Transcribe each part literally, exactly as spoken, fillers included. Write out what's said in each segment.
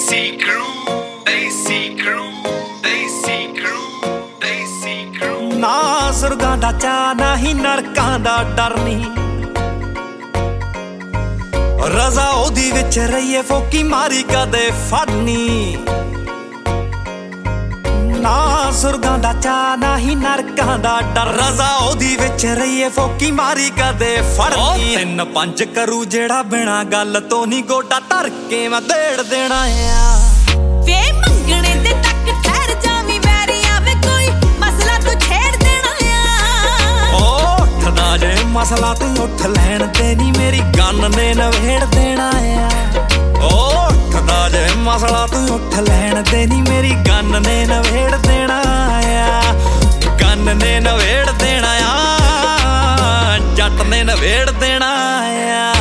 Desi crew, Desi crew, Desi crew, Desi crew। ਨਾ ਸੁਰਗਾਂ ਦਾ ਚਾਅ ਨਹੀਂ ਨਰਕਾਂ ਦਾ ਡਰ ਨਹੀਂ, ਰਜ਼ਾ ਉਹਦੀ ਵਿੱਚ ਰਹੀਏ ਫੋਕੀ ਮਾਰੀ ਕਦੇ ਫੜਨੀ। ਨਾ ਸੁਰਗਾਂ ਦਾ ਚਾਅ ਨਹੀਂ ਨਰਕਾਂ ਦਾ ਡਰ, ਰਜ਼ਾ ਉਹਦੀ ਵਿੱਚ ਰਹੀਏ ਫੋਕੀ ਮਾਰੀ ਕਦੇ ਫੜਨੀ। ਤਿੰਨ ਪੰਜ ਕਰੂ ਜਿਹੜਾ ਬਿਨਾ ਗੱਲ ਤੋਂ ਨਹੀਂ ਗੋਡਾ ਧਰ ਕੇ ਮੈਂ ਦੇੜ ਦੇਣਾ ਆ। ਵੇ ਮੰਗਣੇ ਦੇ ਤੱਕ ਠਹਿਰ ਜਾਵੀਂ ਵੈਰੀਆ ਵੇ ਕੋਈ ਮਸਲਾ ਤੂੰ ਛੇੜ ਦੇਣਾ ਆ। ਓ ਉੱਠਦਾ ਜੇ ਮਸਲਾ ਤੂੰ ਉੱਠ ਲੈਣ ਤੇ ਨਹੀਂ ਮੇਰੀ ਗੰਨ ਨੇ ਨਵੇੜ ਦੇਣਾ ਆ। ਓ ਉੱਠਦਾ ਜੇ ਮਸਲਾ ਤੂੰ ਉੱਠ ਲੈਣ ਤੇ ਨਹੀਂ ਮੇਰੀ ਗੰਨ ਨੇ ਨਵੇੜ ਦੇਣਾ ਆ। ਗੰਨ ਨੇ ਨਵੇੜ ਦੇਣਾ ਆ, ਜੱਟ ਨੇ ਨਵੇੜ ਦੇਣਾ ਆ।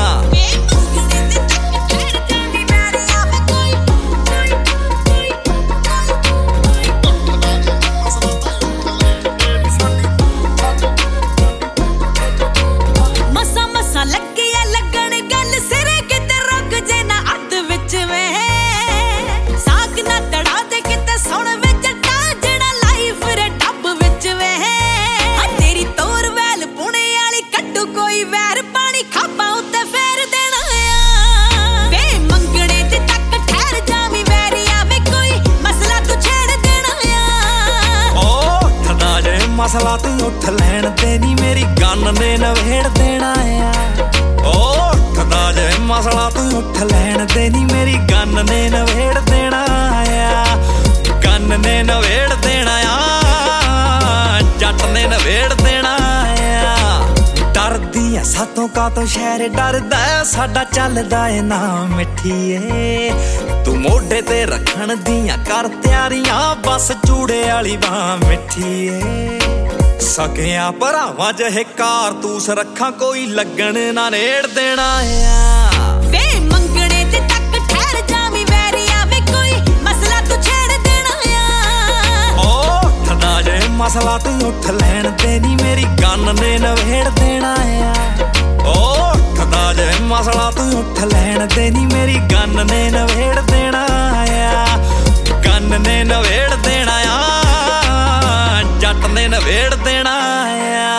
ਮਸਲਾ ਤੂੰ ਉੱਠ ਲੈਣ ਤੇ ਨਹੀਂ ਮੇਰੀ ਗੰਨ ਨੇ ਨਵੇੜ ਦੇਣਾ ਆ। ਓ ਉੱਠਦਾ ਜੇ ਮਸਲਾ ਤੂੰ ਉੱਠ ਲੈਣ ਤੇ ਨਹੀਂ ਮੇਰੀ ਗੰਨ ਨੇ ਨਵੇੜ ਦੇਣਾ ਆ। ਗੰਨ ਨੇ ਨਵੇੜ ਦੇਣਾ ਆ, ਜੱਟ ਨੇ ਨਵੇੜ ਦੇਣਾ ਆ। ਡਰਦੀ ਆ ਸਾਤੋਂ ਕਾਤੋਂ ਸ਼ਹਿਰ ਡਰਦਾ ਸਾਡਾ ਚੱਲਦਾ ਏ ਨਾ ਮਿੱਠੀਏ। ਤੂੰ ਮੋਢੇ ਤੇ ਰੱਖਣ ਦੀਆਂ ਕਰ ਤਿਆਰੀਆਂ ਬਸ ਚੂੜੇ ਵਾਲੀ ਬਾਹ ਮਿੱਠੀਏ। ਸਕਿਆਂ ਭਰਾਵਾਂ ਜਿਹੇ ਕਾਰਤੂਸ ਰੱਖਾਂ ਕੋਈ ਲੱਗਣ ਨਾ ਨੇੜ ਦੇਣਾ ਆ। ਵੇ ਮੰਗਣੇ ਤੇ ਤੱਕ ਠਹਿਰ ਜਾਵੀਂ ਵੈਰੀਆ ਵੇ ਕੋਈ ਮਸਲਾ ਤੂੰ ਛੇੜ ਦੇਣਾ ਆ। ਓ ਉੱਠਦਾ ਜੇ ਮਸਲਾ ਤੂੰ ਉੱਠ ਲੈਣ ਤੇ ਨਹੀਂ ਮੇਰੀ ਗੰਨ ਨੇ ਨਵੇੜ ਦੇਣਾ ਆ। ਓ ਉੱਠਦਾ ਜੇ ਮਸਲਾ ਤੂੰ ਉੱਠ ਲੈਣ ਤੇ ਨਹੀਂ ਮੇਰੀ ਗੰਨ ਨੇ ਨਵੇੜ ਦੇਣਾ ਆ। ਗੰਨ ਨੇ ਨਵੇੜ ਦੇਣਾ ਆ, ਜੱਟ ਨੇ ਨਵੇੜ ਦੇਣਾ ਆ।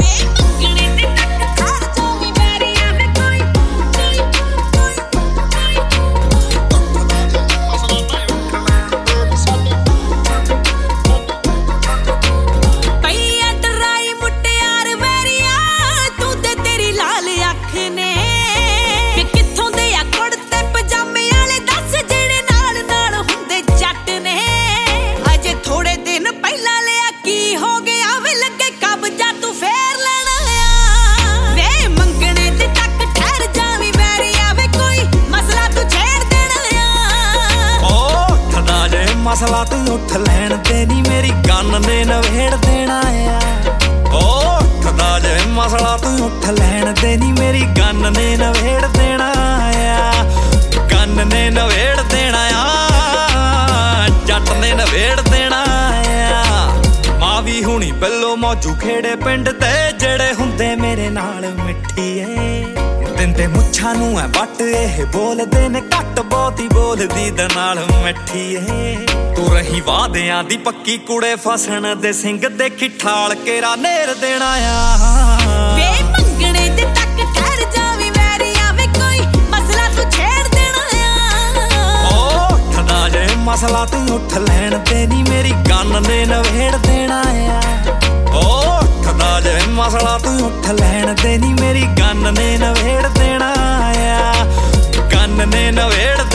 ਮਸਲਾ ਤੂੰ ਉੱਠ ਲੈਣ ਤੇ ਨਹੀਂ ਮੇਰੀ ਗੰਨ ਨੇ ਨਵੇੜ ਦੇਣਾ ਆ। ਓ ਉੱਠਦਾ ਜੇ ਮਸਲਾ ਤੂੰ ਉੱਠ ਲੈਣ ਤੇ ਨਹੀਂ ਮੇਰੀ ਗੰਨ ਨੇ ਨਵੇੜ ਦੇਣਾ ਆ। ਗੰਨ ਨੇ ਨਵੇੜ ਦੇਣਾ ਆ, ਜੱਟ ਨੇ ਨਵੇੜ ਦੇਣਾ ਆ। ਮਾਵੀ ਹੁਣੀ ਬਿੱਲੋ ਮੌਜੂ ਖੇੜੇ ਪਿੰਡ ਤੇ ਜਿਹੜੇ ਹੁੰਦੇ ਮੇਰੇ ਨਾਲ ਮਿੱਠੀਏ। ਦਿੰਦੇ ਮੁੱਛਾਂ ਨੂੰ ਐ ਵੱਟ ਇਹ ਬੋਲਦੇ ਨੇ ਘੱਟ ਬਹੁਤੀ ਬੋਲਦੀ ਦੇ ਨਾਲ ਮਿੱਠੀਏ। ਤੂੰ ਰਹੀ ਵਾਦਿਆਂ ਦੀ ਪੱਕੀ ਕੁੜੇ ਫਸਣ ਦੇ ਸਿੰਘ ਦੇਖੀ ਠਾਲ ਕੇਰਾ ਨੇਰ ਦੇਣਾ ਆ। ਵੇ ਮੰਗਣੇ ਦੇ ਤੱਕ ਠਹਿਰ ਜਾਵੀਂ ਵੈਰੀਆ ਵੇ ਕੋਈ ਮਸਲਾ ਤੂੰ ਛੇੜ ਦੇਣਾ ਆ। ਓ ਉੱਠਦਾ ਜੇ ਮਸਲਾ ਤੂੰ ਉੱਠ ਲੈਣ ਤੇ ਨਹੀਂ ਮੇਰੀ ਗੰਨ ਨੇ ਨਵੇੜ ਦੇਣਾ ਆ। ਓ ਉੱਠਦਾ ਜੇ ਮਸਲਾ ਤੂੰ ਉੱਠ ਲੈਣ ਤੇ ਨਹੀਂ ਮੇਰੀ ਗੰਨ ਨੇ ਨਵੇੜ ਦੇਣਾ ਆ। ਗੰਨ ਨੇ ਨਵੇੜ